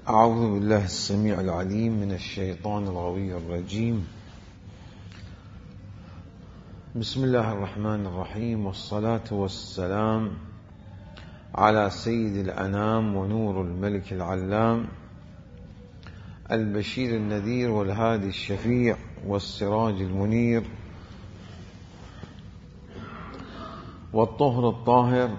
أعوذ بالله السميع العليم من الشيطان الغوي الرجيم. بسم الله الرحمن الرحيم، والصلاة والسلام على سيد الأنام ونور الملك العلام، البشير النذير والهادي الشفيع والسراج المنير والطهر الطاهر،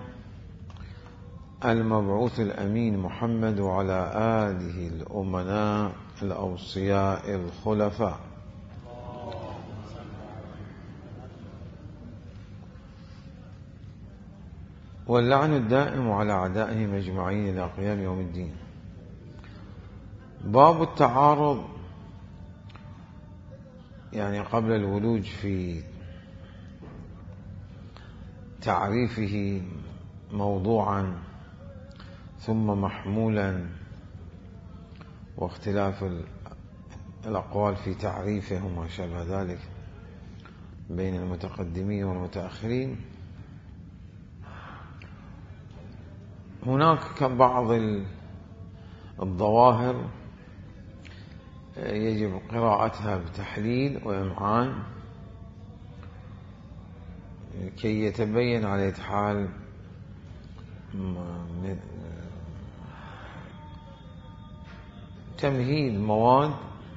المبعوث الأمين محمد وعلى آله الأمناء الأوصياء الخلفاء. واللعن الدائم على أعدائهم أجمعين إلى قيام يوم الدين. باب التعارض، يعني قبل الولوج في تعريفه موضوعا ثم محمولا، واختلاف الأقوال في تعريفه وما شابه ذلك بين المتقدمين والمتأخرين. هناك بعض الظواهر يجب قراءتها بتحليل وإمعان كي يتبين على حال تمهيد مواد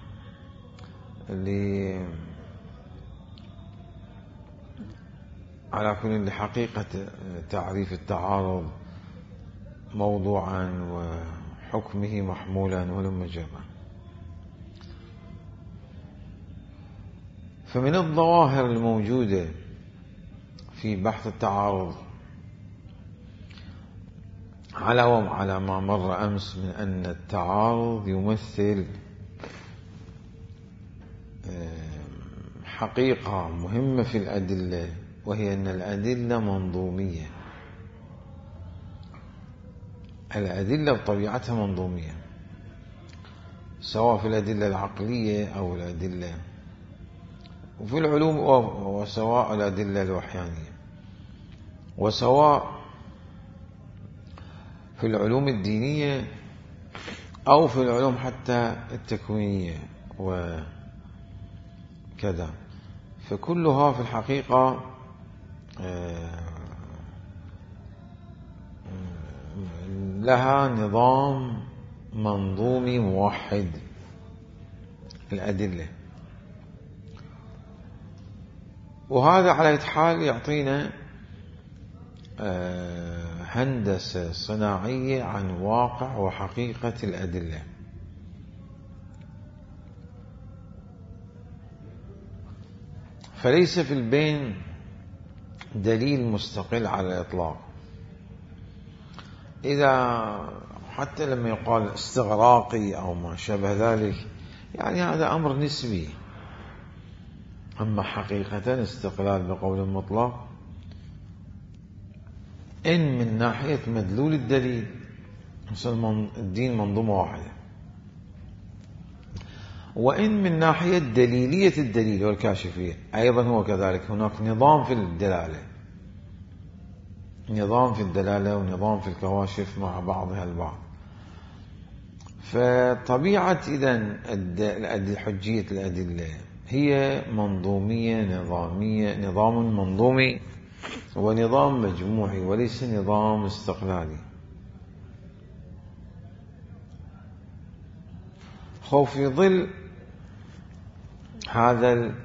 على كل حقيقة تعريف التعارض موضوعا وحكمه محمولا ولم جمع. فمن الظواهر الموجودة في بحث التعارض على ما مر أمس من أن التعارض يمثل حقيقة مهمة في الأدلة، وهي أن الأدلة منظومية. الأدلة بطبيعتها منظومية، سواء في الأدلة العقلية أو الأدلة وفي العلوم، وسواء الأدلة الوحيانية، وسواء في العلوم الدينية أو في العلوم حتى التكوينية وكذا. فكلها في الحقيقة لها نظام منظومي موحد الأدلة، وهذا على حال يعطينا هندسة صناعية عن واقع وحقيقة الأدلة. فليس في البين دليل مستقل على الإطلاق. إذا حتى لما يقال استغراقي أو ما شابه ذلك، يعني هذا أمر نسبي. أما حقيقة استقلال بقول مطلق، إن من ناحية مدلول الدليل الدين منظومة واحدة، وإن من ناحية دليلية الدليل والكاشفية أيضا هو كذلك. هناك نظام في الدلالة، نظام في الدلالة ونظام في الكواشف مع بعضها البعض. فطبيعة إذن حجية الأدلة هي منظومية نظامية، نظام منظومي ونظام مجموعي وليس نظام استقلالي. في ظل هذا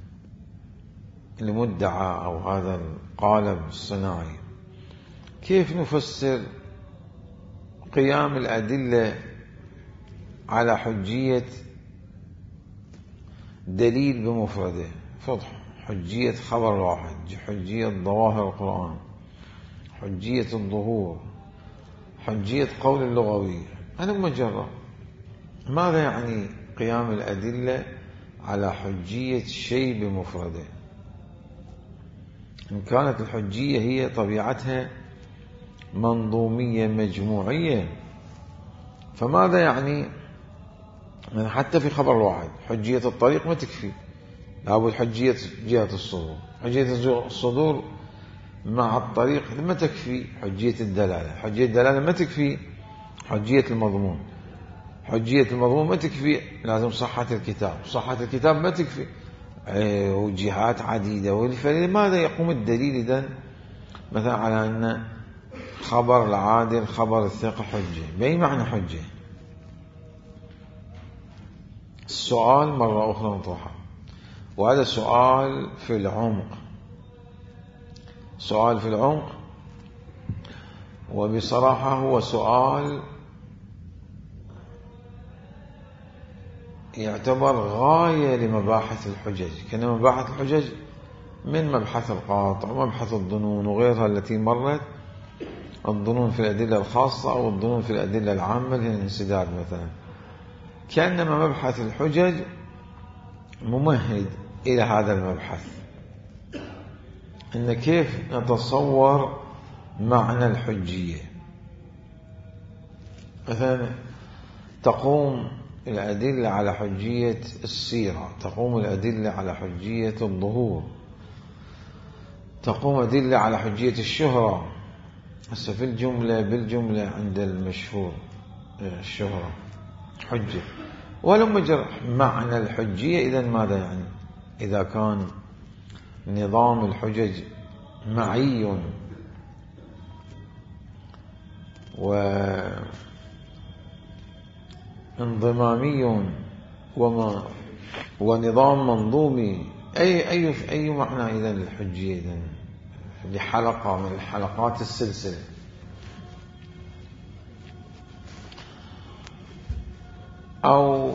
المدعى أو هذا القالب الصناعي، كيف نفسر قيام الأدلة على حجية دليل بمفرده؟ حجية خبر واحد، حجية ظواهر القرآن، حجية الظهور، حجية قول اللغوي. أنا مجرد ماذا يعني قيام الأدلة على حجية شيء بمفرده؟ إن كانت الحجية هي طبيعتها منظومية مجموعية، فماذا يعني حتى في خبر واحد؟ حجية الطريق ما تكفي، لابد حجية جهة الصدور. حجية الصدور مع الطريق ما تكفي حجية الدلالة. حجية الدلالة ما تكفي حجية المضمون. حجية المضمون ما تكفي، لازم صحة الكتاب، صحة الكتاب ما تكفي، وجهات عديدة. فلماذا يقوم الدليل إذن مثلا على أن خبر العادل خبر الثقة حجة؟ بأي معنى حجة؟ السؤال مرة أخرى نطرحه، وهذا سؤال في العمق، سؤال في العمق، وبصراحة هو سؤال يعتبر غاية لمباحث الحجج، كان مباحث الحجج من مبحث القاطع ومبحث الظنون وغيرها التي مرت، الظنون في الأدلة الخاصة أو الظنون في الأدلة العامة للانسداد مثلا، كأنما مبحث الحجج ممهد إلى هذا المبحث، إن كيف نتصور معنى الحجية. مثلا تقوم الأدلة على حجية السيرة، تقوم الأدلة على حجية الظهور، تقوم أدلة على حجية الشهرة. هسه في الجملة بالجملة عند المشهور الشهرة حجة، ولما جرح معنى الحجية إذن ماذا يعني؟ إذا كان نظام الحجج معي وانضمامي ونظام منظومي، أي معنى إذن للحجية إذن لحلقة من الحلقات السلسلة؟ أو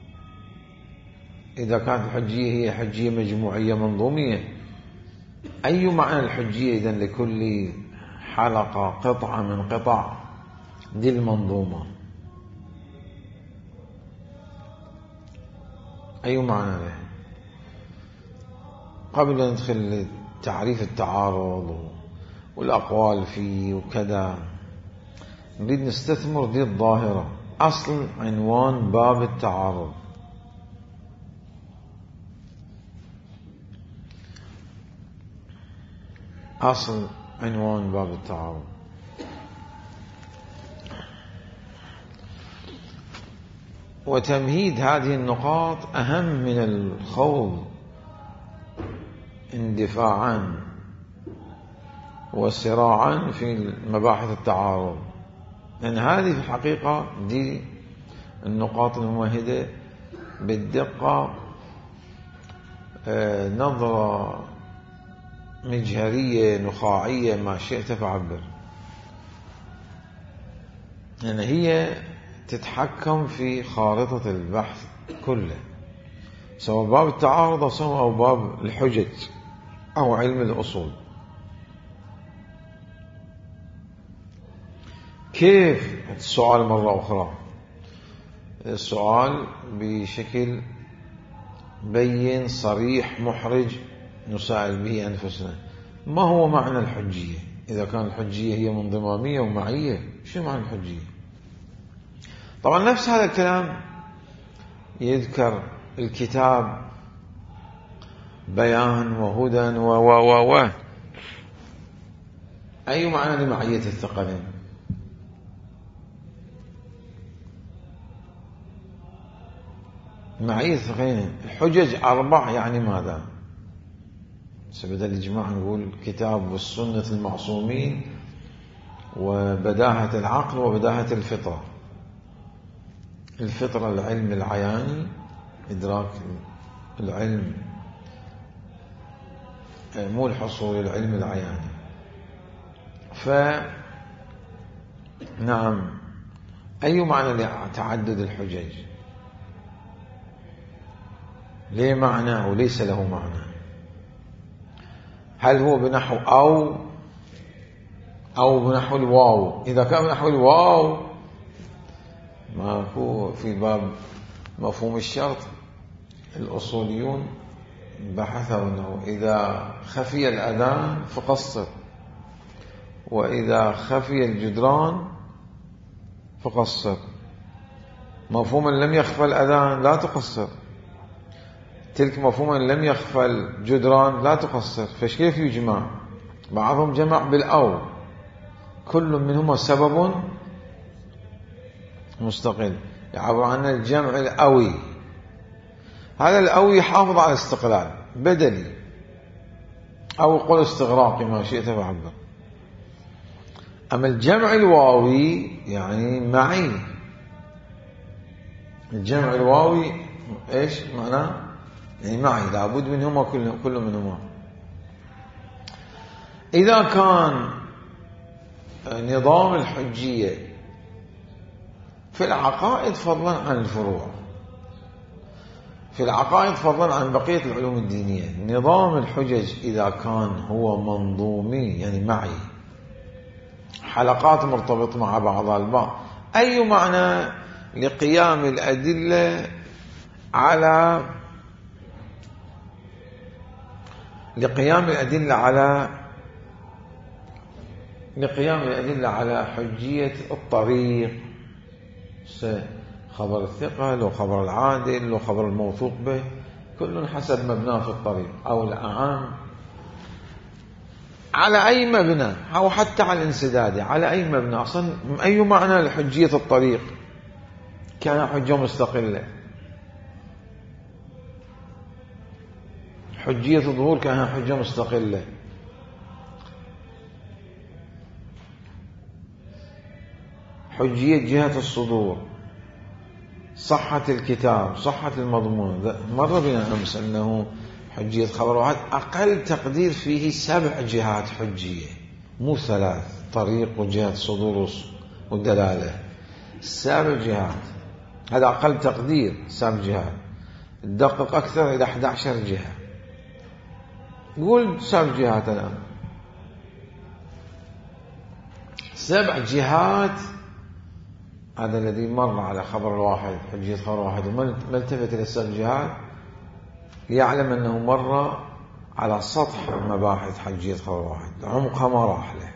إذا كانت الحجية هي حجية مجموعية منظومية، أي معنى الحجية إذن لكل حلقة قطعة من قطع دي المنظومة؟ أي معنى له؟ قبل أن ندخل تعريف التعارض والأقوال فيه وكذا، نريد نستثمر دي الظاهرة، أصل عنوان باب التعارض. أصل عنوان باب التعارض، وتمهيد هذه النقاط أهم من الخوض اندفاعا وصراعا في مباحث التعارض، لأن هذه في الحقيقة دي النقاط الممهدة بالدقة، نظرة مجهرية نخاعية ما شئت فعبر، لأن هي تتحكم في خارطة البحث كله، سواء باب التعارض أو باب الحجج أو علم الأصول. كيف؟ السؤال مرة أخرى، السؤال بشكل بين صريح محرج نسأل به أنفسنا، ما هو معنى الحجية؟ إذا كان الحجية هي منضمامية ومعية، شو معنى الحجية؟ طبعا نفس هذا الكلام يذكر الكتاب بيان وهدى و أي معنى لمعية الثقلين؟ معية الثقلين الحجج 4 يعني ماذا؟ سبدأ الإجماع نقول كتاب والسنة المعصومين وبداهة العقل وبداهة الفطرة. الفطرة العلم العياني، إدراك العلم، مو الحصول العلم العياني. نعم، أي معنى لتعدد الحجج؟ ليه معنى وليس له معنى؟ هل هو بنحو أو بنحو الواو؟ إذا كان بنحو الواو ما هو في باب مفهوم الشرط الأصوليون بحثوا أنه إذا خفي الأذان فقصر، وإذا خفي الجدران فقصر. مفهوما لم يخفى الأذان لا تقصر، تلك مفهوما لم يخفى الجدران لا تقصر. فكيف يجمع؟ بعضهم جمع بالأو، كل منهما سبب مستقل. يعبر عنه الجمع الأوي. هذا الأوي يحافظ على الاستقلال بدلي، أو قل استغراقي ما شئت فعبر. أما الجمع الواوي يعني معي. الجمع الواوي إيش معناه؟ يعني معي، لابد منهما كل منهما. إذا كان نظام الحجية في العقائد فضلا عن الفروع، في العقائد فضلا عن بقية العلوم الدينية، نظام الحجج إذا كان هو منظومي يعني معي، حلقات مرتبطة مع بعضها البعض، أي معنى لقيام الأدلة على حجية الطريق، خبر الثقة لو خبر العادل لو خبر الموثوق به، كل حسب مبناه في الطريق أو الأعام، على أي مبنى أو حتى على الانسداد، على أي مبنى. أصلا أي معنى لحجية الطريق؟ كان حجة مستقلة. حجية الظهور كان حجة مستقلة. حجية جهة الصدور، صحة الكتاب، صحة المضمون. مر بنا أمس أنه حجية خبر واحد أقل تقدير فيه 7 جهات حجية، مو 3، طريق وجهة صدور والدلالة، 7 جهات. هذا أقل تقدير 7 جهات. تدقق أكثر إلى 11 جهة. قول 7 جهات الآن، 7 جهات. هذا الذي مر على خبر الواحد، حجية خبر واحد، وما التفت إلى 7 جهات، يعلم أنه مر على سطح مباحث حجية خبر واحد، عمقها ما راح له.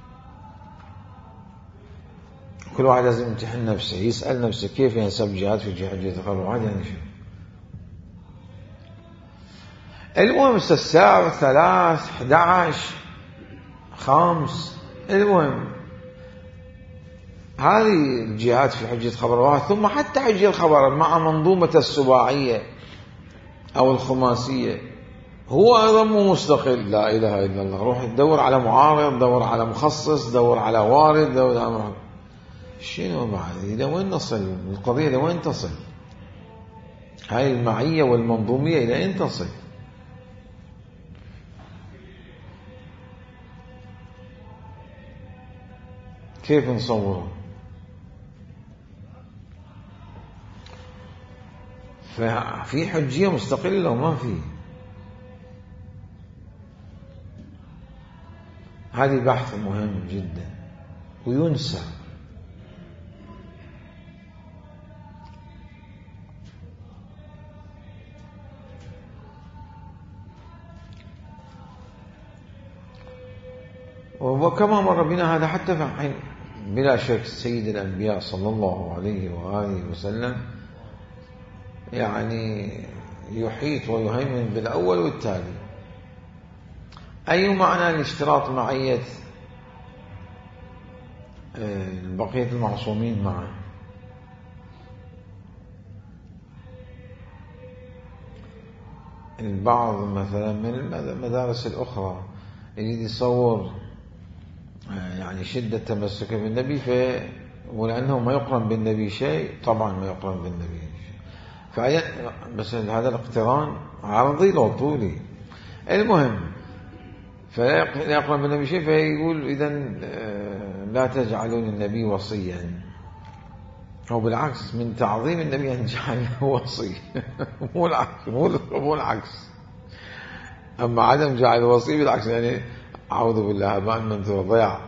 كل واحد لازم يمتحن نفسه، يسأل نفسه كيف يعني 7 جهات في حجية خبر واحد يعني شو. المهم 7 3 11 5. المهم هذه الجهات في حجية خبر واحد. ثم حتى حجية الخبر مع منظومة السباعية أو الخماسية هو أيضا مو مستقل. لا إله إلا الله. روح تدور على معارض، دور على مخصص، دور على وارد، دور على معارض. شنو بعد؟ إلى وين نصل؟ القضية إلى وين تصل؟ هاي المعية والمنظومية إلى أين تصل؟ كيف نصوره؟ ففي حجية مستقلة وما في. هذه بحث مهم جدا وينسى. وكما مر بنا هذا حتى في حين بلا شك سيد الأنبياء صلى الله عليه وآله وسلم يعني يحيط ويهيمن بالأول والتالي. أي معنى لاشتراط معية بقية المعصومين معه؟ البعض مثلا من المدارس الأخرى يريد يصور يعني شدة تمسك بالنبي، ولأنه ما يقرن بالنبي شيء، طبعا ما يقرن بالنبي شيء، بس هذا الاقتران عرضي لو طولي. المهم فلا يقرن بالنبي شيء، فيقول إذن لا تجعلون النبي وصيا. أو بالعكس، من تعظيم النبي أن جعله وصي. مو العكس. أما عدم جعل وصي بالعكس، يعني أعوذ بالله أبان منثور،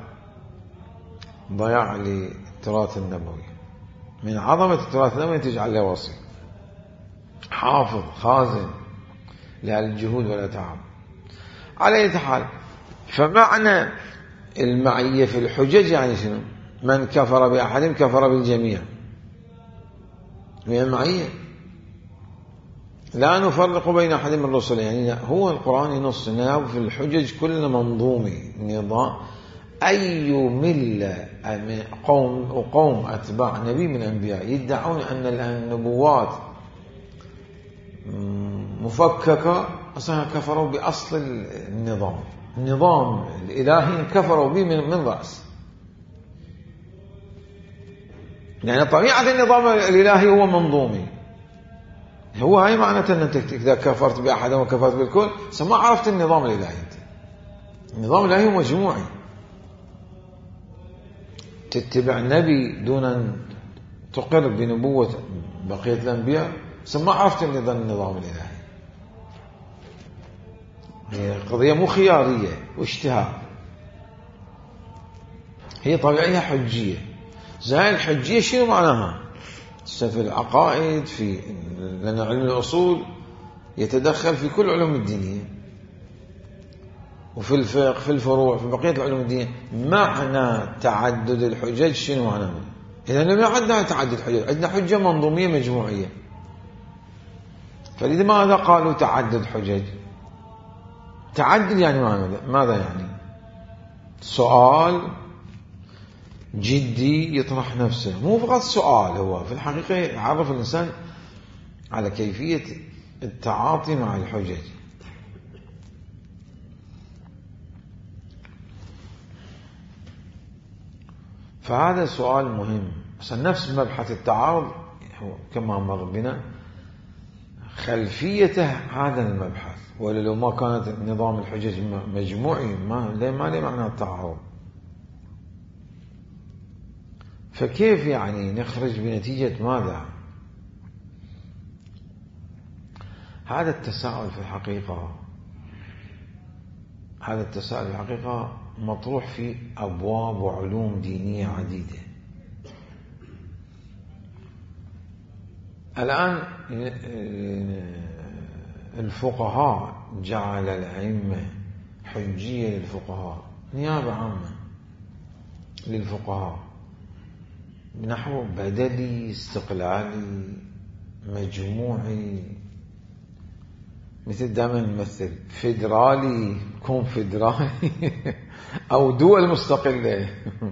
ضياع للتراث النبوي. من عظمة التراث النبوي تجعل له وصي، حافظ خازن للجهود والأتعاب. على أي حال، فمعنى المعية في الحجج يعني شنو؟ من كفر بأحد كفر بالجميع. هي المعية لا نفرق بين أحد من الرسل، يعني هو القرآن ينص إنه في الحجج كل منظومي نظام. أي ملة قوم أتباع نبي من الأنبياء يدعون أن النبوات مفككة، أصلا كفروا بأصل النظام الإلهي، كفروا به من رأس. يعني طبيعة النظام الإلهي هو منظومي، هو هاي معناته أنك إذا كفرت بأحد وكفرت بالكل ما عرفت النظام الإلهي. النظام الإلهي مجموعي، تتبع النبي دون أن تقر بنبوة بقية الأنبياء ما عرفت النظام الإلهي. هي قضية مو خيارية واجتهاد، هي طبيعية حجية. زي الحجية شنو معناها؟ في العقائد، لأن علم الأصول يتدخل في كل علوم الدينية، وفي الفقه، في الفروع، في بقية العلوم الدينية. معنى تعدد الحجج شنو معناه؟ إذا ما عندنا تعدد حجج، عندنا حجة منظومية مجموعية. فلماذا قالوا تعدد حجج؟ تعدد يعني ماذا يعني؟ سؤال جدي يطرح نفسه، مو فقط سؤال، هو في الحقيقة يعرف الإنسان على كيفية التعاطي مع الحجج. فهذا سؤال مهم. نفس مبحث التعارض كما مر بنا خلفيته هذا المبحث، ولو ما كانت نظام الحجج مجموعي ما ليه معنى التعارض. فكيف يعني نخرج بنتيجة ماذا؟ هذا التساؤل في الحقيقة مطروح في أبواب وعلوم دينية عديدة. الآن الفقهاء جعل الأئمة حجية للفقهاء، نيابة عامة للفقهاء، بنحو بدلي، استقلالي، مجموعي، مثل دائما نمثل فيدرالي، كونفدرالي أو دول مستقلة،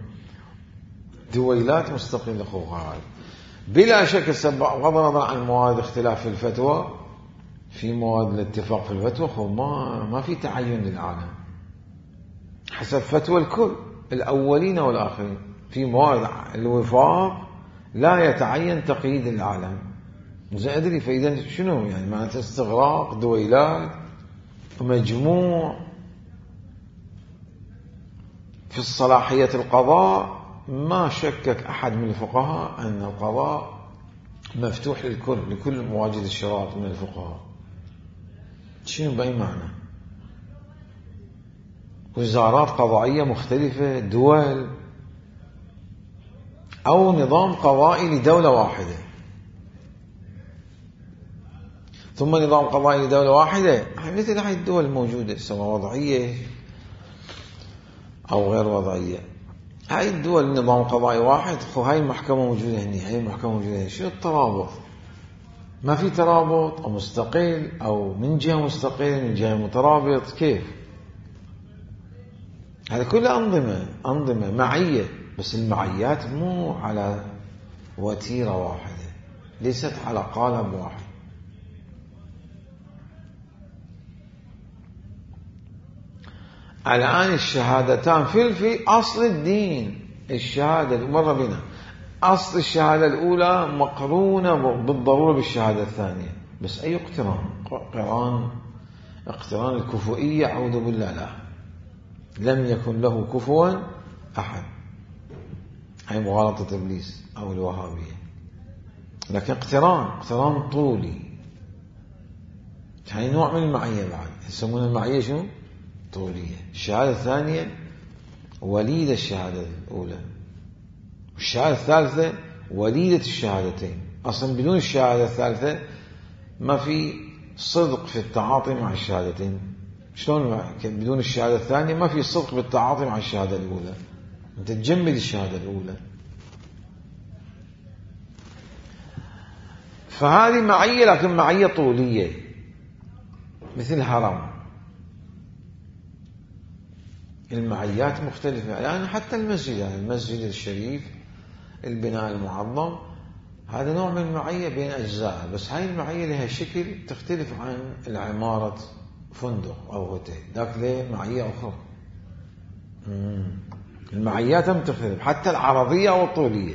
دويلات مستقلة خواهد. بلا شك بغض النظر عن مواد اختلاف في الفتوى، في مواد الاتفاق في الفتوى ما في تعين للعالم حسب فتوى الكل الأولين والآخرين. في مواد الوفاق لا يتعين تقييد العالم. أدري فإذا شنو يعني معناته؟ استغراق، دويلات، مجموع. في الصلاحية القضاء ما شكك أحد من الفقهاء أن القضاء مفتوح لكل مواجد الشرائط من الفقهاء. شنو بأي معنى؟ وزارات قضائية مختلفة، دول، أو نظام قضائي لدولة واحدة. ثم نظام قضائي لدولة واحدة مثل هاي الدول الموجودة سواء وضعية أو غير وضعية. هاي الدول نظام قضائي واحد، هاي المحكمة موجودة هنا، هاي المحكمة موجودة هنا. شنو الترابط؟ ما في ترابط، أو مستقل، أو من جهة مستقل من جهة مترابط. كيف؟ هذا كله أنظمة معية، بس المعيات مو على وتيرة واحدة، ليست على قالب واحد. الآن الشهادتان في أصل الدين، الشهادة مر بنا، أصل الشهادة الأولى مقرونة بالضرورة بالشهادة الثانية، بس أي اقتران الكفؤية، أعوذ بالله، لا، لم يكن له كفوا أحد. هي مغالطة إبليس أو الوهابية. لكن اقتران طولي، هاي نوع من المعية بعد، يسمون المعية شنو؟ طولية. الشهادة الثانية وليدة الشهادة الأولى، والشهادة الثالثة وليدة الشهادتين. أصلا بدون الشهادة الثالثة ما في صدق في التعاطي مع الشهادتين. شلون بدون الشهادة الثانية ما في صدق بالتعاطي مع الشهادة الأولى؟ أنت تجمد الشهادة الأولى. فهذه معية، لكن معية طولية، مثل هرم. المعيات مختلفة. يعني حتى المسجد، يعني المسجد الشريف البناء المعظم هذا نوع من المعية بين أجزاء، بس هاي المعية لها شكل تختلف عن العمارة فندق أو هوتيل، ذاك له معية أخرى. المعيات هم تختلف حتى العرضية أو الطولية.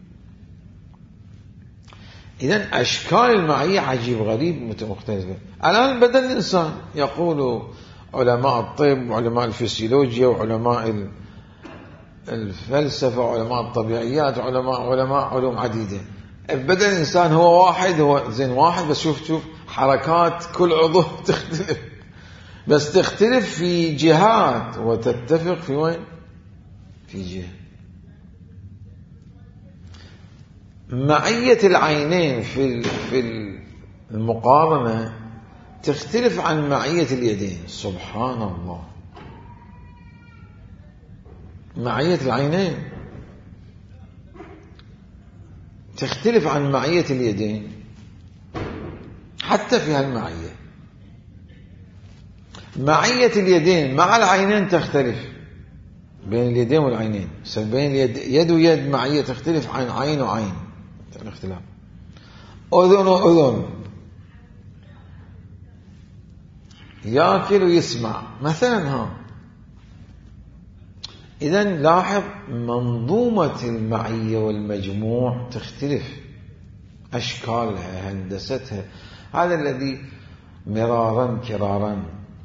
إذن أشكال المعية عجيب غريب مختلفة. الآن بدل الإنسان يقول علماء الطب وعلماء الفسيولوجيا وعلماء الفلسفة وعلماء الطبيعيات وعلماء علوم عديدة، بدل الإنسان هو واحد، هو زين واحد، بس شوف حركات كل عضو تختلف، بس تختلف في جهات وتتفق في وين؟ في جهة. معية العينين في المقارنة تختلف عن معية اليدين. سبحان الله، معية العينين تختلف عن معية اليدين حتى في هالمعية. معية اليدين مع العينين تختلف بين اليدين والعينين. بين يد ويد معية تختلف عن عين وعين، الاختلاف. أذن وأذن، يأكل ويسمع مثلا. إذن لاحظ منظومة المعية والمجموع تختلف، أشكالها، هندستها. هذا الذي مرارا كرارا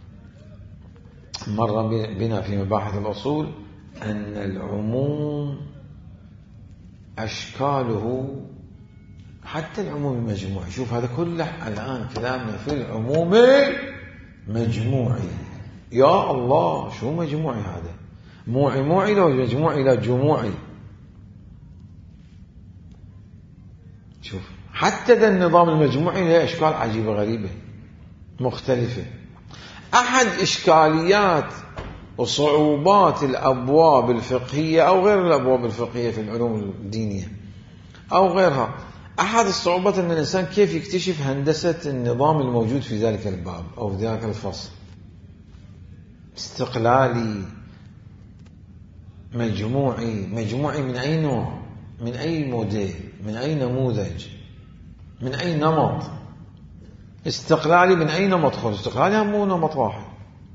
مر بنا في مباحث الأصول، أن العموم أشكاله حتى العموم المجموعي. شوف هذا كله الآن كلامنا في العموم المجموعي. يا الله، شو مجموعي هذا؟ موعي لو مجموعي لا جموعي. شوف حتى ذا النظام المجموعي له أشكال عجيبة غريبة مختلفة. أحد إشكاليات وصعوبات الأبواب الفقهية أو غير الأبواب الفقهية في العلوم الدينية أو غيرها، أحد الصعوبات أن الإنسان كيف يكتشف هندسة النظام الموجود في ذلك الباب أو في ذلك الفصل. استقلالي، مجموعي من أي نوع، من أي موديل، من أي نموذج، من أي نمط. استقلالي من أي نمط خلص، استقلالي مو نمط واحد.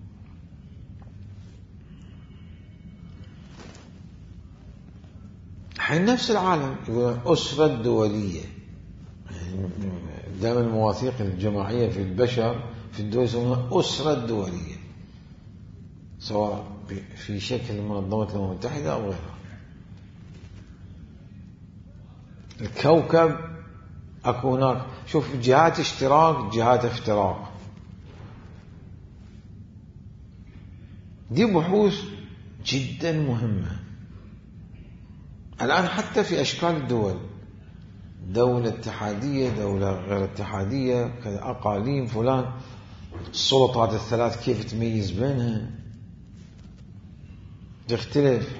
حين نفس العالم يقول أسرة دولية، دائما المواثيق الجماعية في البشر في الدول يسمونها أسرة دولية، سواء في شكل منظمة الأمم المتحدة أو غيرها. الكوكب أكو هناك، شوف جهات اشتراك، جهات افتراق. دي بحوث جدا مهمة الآن حتى في أشكال الدول، دولة اتحادية، دولة غير اتحادية، كذا أقاليم فلان، السلطات الثلاث كيف تميز بينها، تختلف.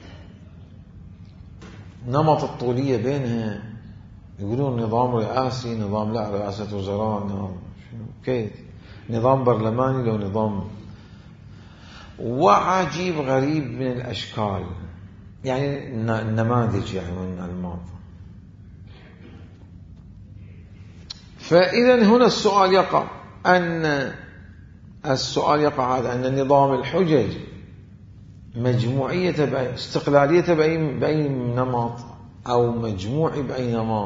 نمط الطولية بينها، يقولون نظام رئاسي، نظام لا رئاسة وزراء، نظام كيف، نظام برلماني لو نظام، وعجيب غريب من الأشكال، يعني النماذج يعني من الماضي. فإذا هنا السؤال يقع هذا أن نظام الحجج مجموعية استقلالية بأي نمط أو مجموعي بأي نمط.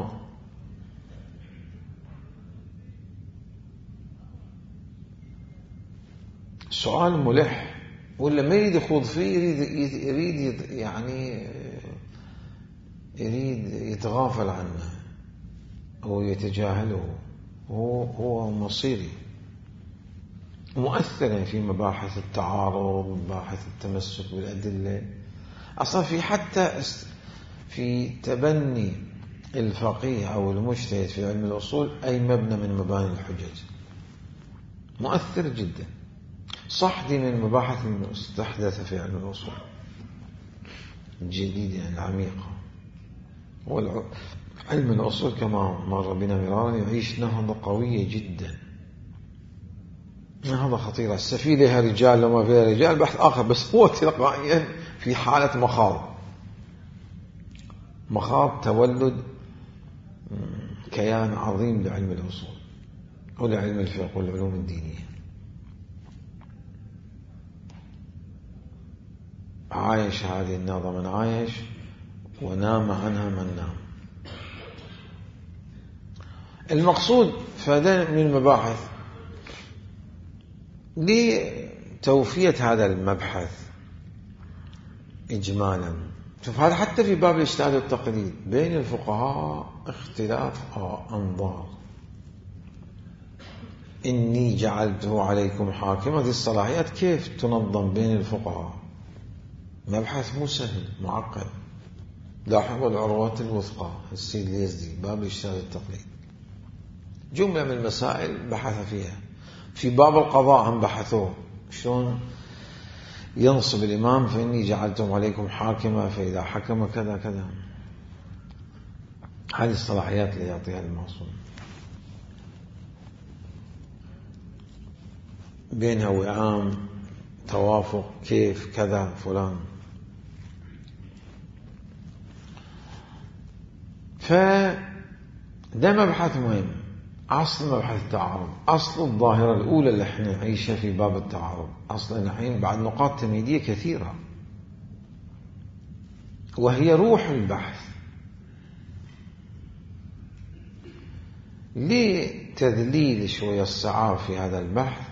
سؤال ملح، ولا ما يريد يخوض فيه، يريد يعني يريد يتغافل عنه أو يتجاهله. هو مصيري مؤثرا في مباحث التعارض، مباحث التمسك بالأدلة. أصلا في حتى في تبني الفقيه أو المجتهد في علم الأصول أي مبنى من مباني الحجج مؤثر جدا. صح، دي من المباحث المستحدثة في علم الأصول الجديدة يعني العميقة. علم الأصول كما مر بنا مرارا يعيش نهضة قوية جدا، هذا خطير. السفي لها رجال وما فيها رجال بحث آخر، بس هو تلقائيا في حالة مخاض تولد كيان عظيم لعلم الأصول ولعلم الفقه والعلوم الدينية. عايش هذه النهضة من عايش، ونام عنها من نام. المقصود فهذا من المباحث لتوفية هذا المبحث إجمالا. شوف هذا حتى في باب الاجتهاد والتقليد بين الفقهاء اختلاف أنظار. إني جعلته عليكم حاكما، هذه الصلاحيات كيف تنظم بين الفقهاء؟ مبحث مو سهل، معقد. لاحظوا العروات الوثقى السيد اليزدي باب الاجتهاد والتقليد، جملة من المسائل بحث فيها. في باب القضاء هم بحثوه، شلون ينصب الإمام فإني جعلتم عليكم حاكما فإذا حكم كذا كذا. هذه الصلاحيات اللي يعطيها المعصوم، بينها وئام توافق كيف كذا فلان. فده مبحث مهم. أصل مبحث التعارض، أصل الظاهرة الأولى اللي احنا نعيشها في باب التعارض، أصلا الحين بعد نقاط تمهيدية كثيرة، وهي روح البحث. لتذليل شوية الصعاب في هذا البحث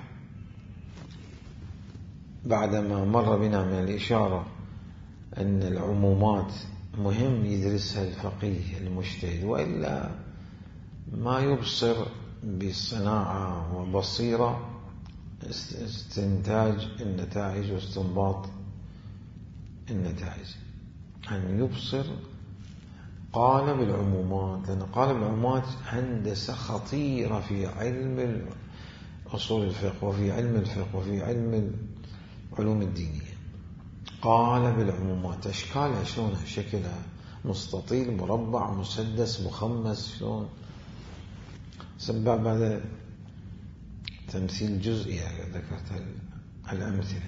بعدما مر بنا من الإشارة أن العمومات مهم يدرسها الفقيه المجتهد، وإلا ما يبصر بصناعة وبصيرة استنتاج النتائج واستنباط النتائج. أن يبصر قالب العمومات، لأن قالب العمومات هندسة خطيرة في علم أصول الفقه وفي علم الفقه وفي علم العلوم الدينية. قالب العمومات أشكالها شلونها، شكلها مستطيل مربع مسدس مخمس شلون. سبب هذا تمثيل جزئي، ذكرت الأمثلة.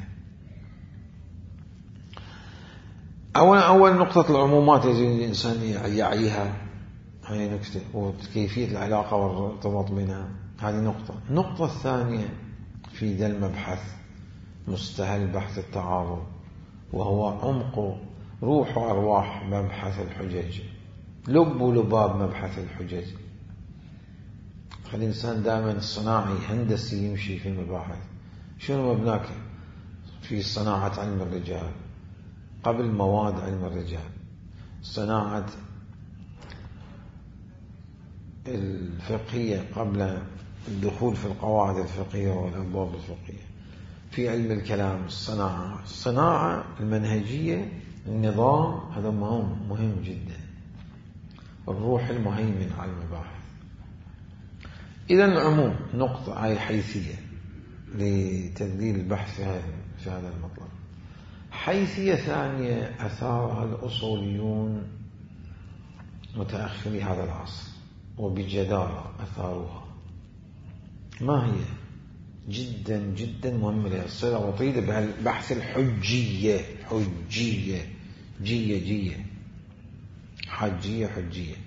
أول نقطة العمومات يجب الإنسان يعيها، هذه نكتة، وكيفية العلاقة والارتباط بينها، هذه نقطة. النقطة الثانية في ذا المبحث مستهل بحث التعارض، وهو عمق روح وأرواح مبحث الحجج، لب ولباب مبحث الحجج. خلي الإنسان دائما صناعي هندسي يمشي في المباحث. شنو مبناك في صناعة علم الرجال قبل مواد علم الرجال، صناعة الفقهية قبل الدخول في القواعد الفقهية والأبواب الفقهية. في علم الكلام الصناعة المنهجية، النظام، هذا مهم جدا، الروح المهيمن على المباحث. إذا العموم نقطة هاي حيثية لتدليل البحث في هذا المطلب. حيثية ثانية أثارها الأصوليون متأخري هذا العصر وبجدارة أثاروها. ما هي؟ جدا جدا مهمة للصلة وطيدة بحث الحجية. جية حجية.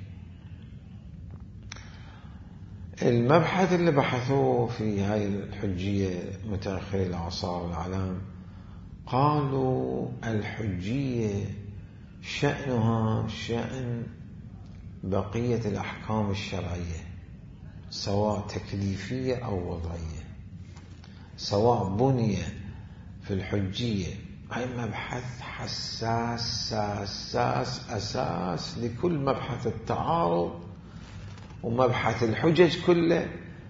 المبحث اللي بحثوه في هاي الحجية متأخري الأعصار والأعلام قالوا الحجية شأنها شأن بقية الأحكام الشرعية، سواء تكليفية أو وضعية، سواء بني في الحجية. هاي مبحث حساس أساس لكل مبحث التعارض ومبحث الحجج كله،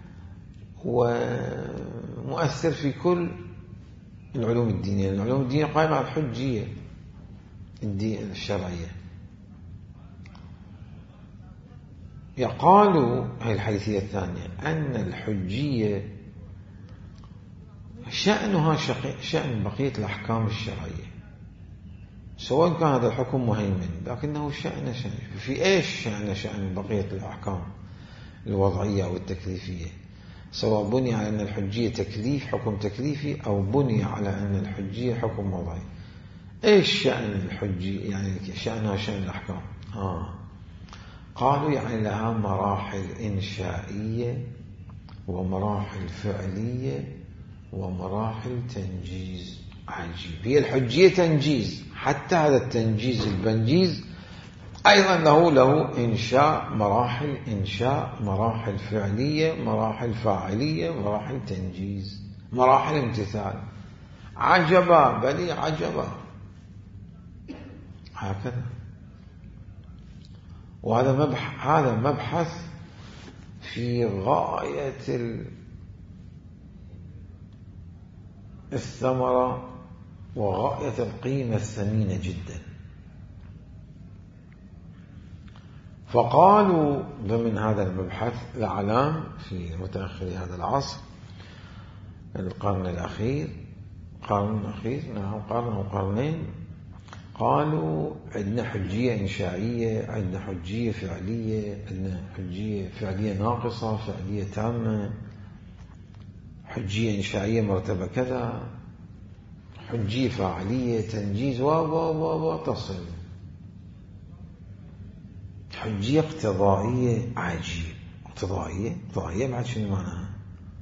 ومؤثر في كل العلوم الدينية. العلوم الدينية قائمة على الحجية الشرعية. يقالوا هي الحيثية الثانية أن الحجية شأنها شأن بقية الأحكام الشرعية، سواء كان هذا الحكم مهيمن، لكنه شأن في إيش شأن بقية الأحكام الوضعية أو التكليفية؟ سواء بني على أن الحجية تكليف حكم تكليفي أو بني على أن الحجية حكم وضعي. إيش شأن الحجية؟ يعني شأنها شأن الأحكام. قالوا يعني لها مراحل إنشائية ومراحل فعلية ومراحل تنجيز. عجيب. هي الحجية تنجيز، حتى هذا التنجيز البنجيز أيضا له إنشاء، مراحل فعلية، مراحل فاعلية، مراحل تنجيز، مراحل امتثال. عجبا بلي عجبا. هكذا. وهذا مبحث في غاية الثمرة وغاية القيمة الثمينة جدا. فقالوا ضمن هذا المبحث الأعلام في متأخر هذا العصر، القرن الأخير، قرن أو قرنين، قالوا عندنا حجية إنشائية، عندنا حجية فعلية، عندنا حجية فعلية ناقصة، فعلية تامة، حجية إنشائية مرتبة كذا، حجية فاعلية، تنجيز وتصل حجية اقتضائية. عجيب. اقتضائية بعد شنو معناها؟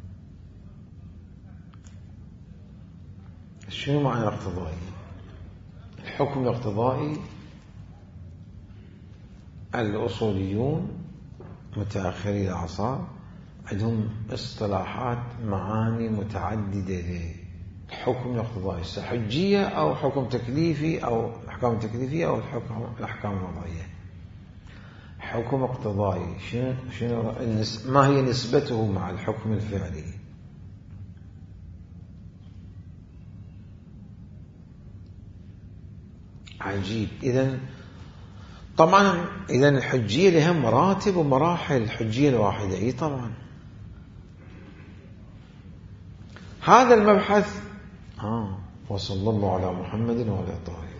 شنو معنى الاقتضائية؟ الحكم الاقتضائي الأصوليون متأخري الأعصار عندهم اصطلاحات معاني متعددة للحكم الاقتضائي، حجية أو حكم تكليفي أو الأحكام التكليفية أو الأحكام الوضعية. حكم اقتضائي شنو ما هي نسبته مع الحكم الفعلي؟ عجيب. طبعا الحجية لها مراتب ومراحل. الحجية الواحدة طبعا. هذا المبحث وصلى الله على محمد وعلى آله.